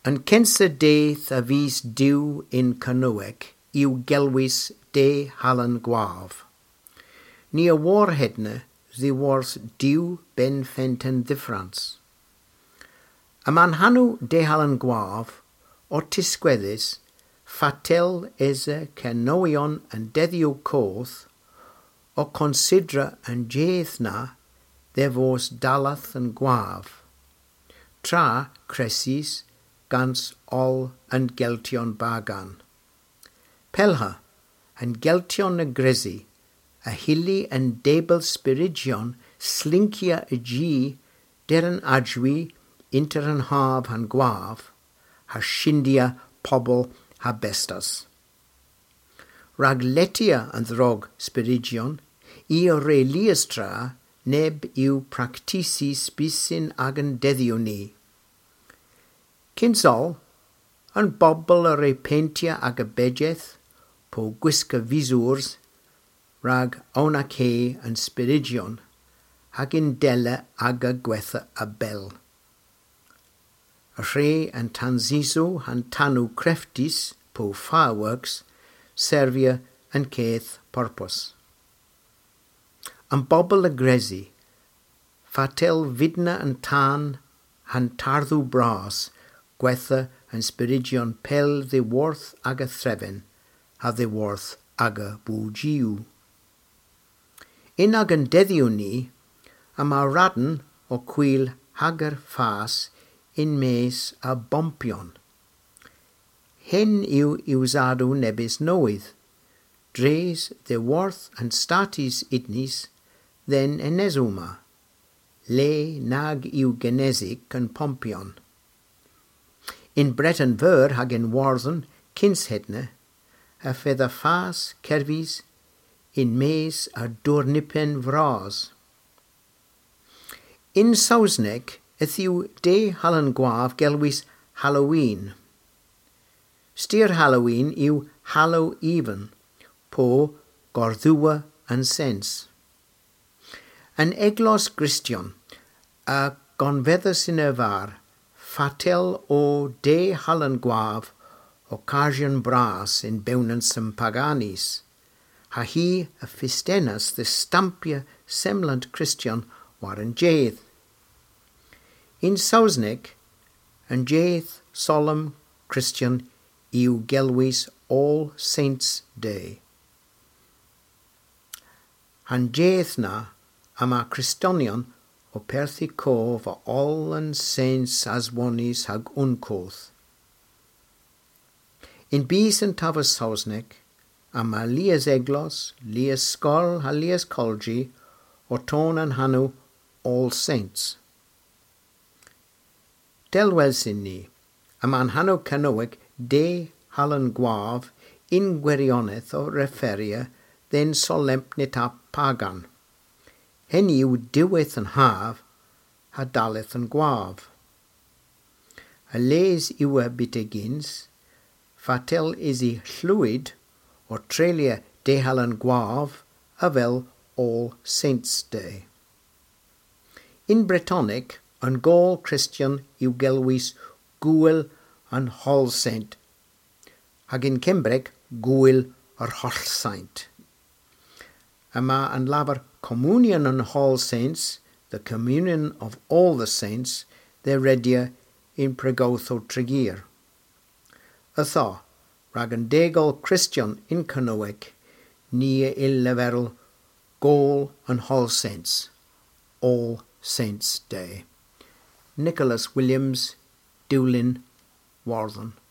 Yn censa deith a fys diw in Cynwec yw gelwys de halan gwaf. Ni a warhedna ddiwors diw ben fenten ddifrans. A man hanw de halan gwaf o tisgweddus fatel esa cenoion yn deddiw coth o considra yn jeth na ddefos dalath yn gwaf. Tra cresis gans ol yn geltion bagan. Pelha yn geltion y gresi a hili yn debel spiridion slinkia y gi der yn adwi inter yn haf han gwaf ha shindia pobl ha bestas. Rag letia yn ddrog spiridion I aurelius tra neb yw practisi sbisin ag yn deddio ni. Cynsol, yn bobl yr pentia ag y begeth, po gwisga fiswrs, rag awn ac yn spiridion, ag yn dele ag y gwetha y bel. Y rhe yn tansiso han tanw creftis po fireworks, serfia yn ceth purpose. Yn bobl y gresi, fatel fydna yn tan han tarddw bras, gwetha yn spiridion pel ddiworth ag y threfen, a ddiworth ag y bwgiw. Un ag yn deddiw ni, am a radn o cwyl hagar ffas in mes a bompion. Hen yw iwsadw nebys newydd, dres ddiworth yn statis idnis, then enesuma, le nag yw genesig yn pompion. In Breton fyr hag in warddon kinshedne, a fedda ffas cerfis in mes a dwrnipen vras. In Sausneg, yw de halan gwaf gelwys Halloween. Styr Halloween yw Hallow even, po gorddwa yn sens. Yn eglos Gristion, a gonfeddus yn y far, fatel o de halan gwaf occasion bras in bewnans yn paganis, ha hi a fistenas the stampia semlant Christian war yn jeth. In Sausneg, yn jeth solemn Christian yw gelwys All Saints' Day. Han jeth na am a Christonion o perthi cof a all yn saints aswonis hag uncoth. In bis yn tafas Sausneg, am a lias eglos, lias skol ha lias colgi, o ton an hanw All Saints. Delwelsin ni, am an hanw Cynwec de halan gwaf in gwirioneth o referia then solemnita pagan. Hen yw diweth yn haf, ha daleth yn gwaf. A les yw a bitegins, fatel is I llwyd o trelia de halan gwaf a fel All Saints' Day. In Bretonic, yn gol Christian yw gelwys gwyl yn All Saint, hag in Cymbreg gwyl yr Holl Saint. Yma yn lafar communion yn All Saints, the communion of all the saints, their redia in pregotho tregir. Ytho, rag yn degol Christian in Cynwec, ni il leferol gol yn All Saints, All Saints' Day. Nicholas Williams, Dewlin, Warthon.